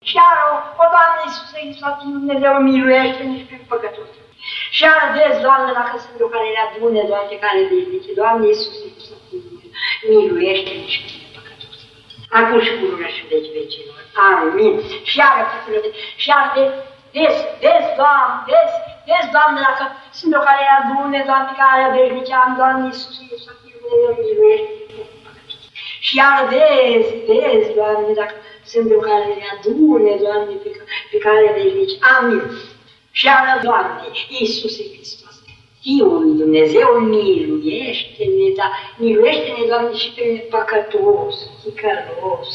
Și iară, o Doamne Iisuse Hristos, Dumnezeu, miluiește-ne și pe păcătoși. Și iară, vezi, Doamne, dacă sunt eu care le adune, Doamne, care veșnice, Doamne Iisuse Hristos, miluiește-ne și pe păcătoși. Acum și pururea și veci vecilor. Amin. Și iară, și iară, vezi, Doamne, dacă sunt eu care le adune, Doamne, care veșnice am, Doamne Iisuse Hristos, miluiește-ne. Și iară vezi, Doamne, dacă sunt eu care le adune, Doamne, pe care veșnici. Amin. Și iară, Doamne, Iisuse Hristos, Fiul lui Dumnezeu, miluiește-ne, dar miluiește-ne, Doamne, și pe păcătos, ticălos,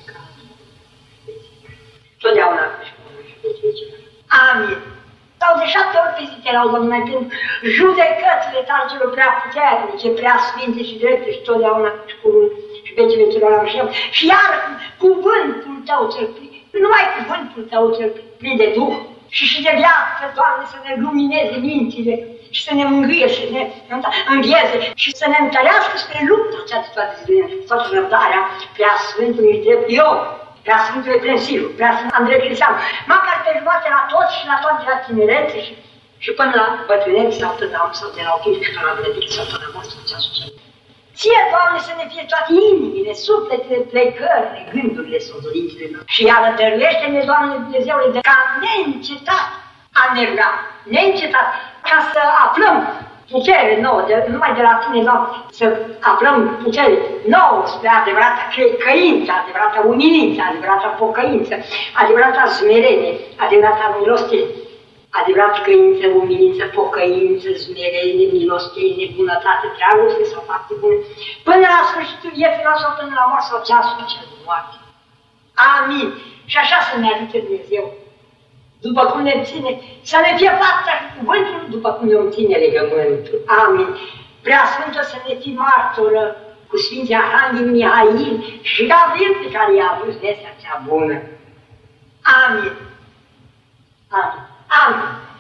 totdeauna și vecilor. Amin. Sau de 7 ori pe zi te rog, Doamne, pentru judecățile tale celor prea puternice, prea sfinte și drepte și totdeauna și curând și vecilor am și iar cuvântul tău cel plin, numai cuvântul tău cel plin de Duh și de viață, Doamne, să ne lumineze mințile și să ne mângâie și să ne învieze și să ne întărească spre lupta cea de toate zilele, toată răbdarea prea Sfântului drept Iov, prea Sfântului Prensilu, prea Sfântului Andrei Cristianu, măcar pe jumate la toți și la toate la tinerețe și până la bătrânețe sau tânăr sau de la o și până la benedict sau până la moastră cea sucea. Ție, Doamne, să ne fie toate inimile, sufletele, plecările, gândurile sau dorințele noastre. Și iară dăruiește-ne, Doamne Dumnezeule, de ca neîncetat a merga, neîncetat, ca să aflăm putere nouă, numai de la Tine, Doamne, să aflăm putere nouă spre adevărata căință, adevărata umilință, adevărata pocăință, adevărata smerenie, adevărata milostenie, adevărata căință, umilință, pocăință, smerenie, milostenie, bunătate, dragoste sau fapte bune, până la sfârșitul vieții sau până la moarte sau ceasul cel de moarte. Amin. Și așa să ne ajute Dumnezeu, după cum ne ține, să ne fie fapta cuvântul, după cum ne ține legământul. Amin. Prea Sfântă să ne fii martoră cu Sfinții Arhanghel Mihail și Gabriel pe care i-a adus vestea cea bună. Amin. Amin. Amin.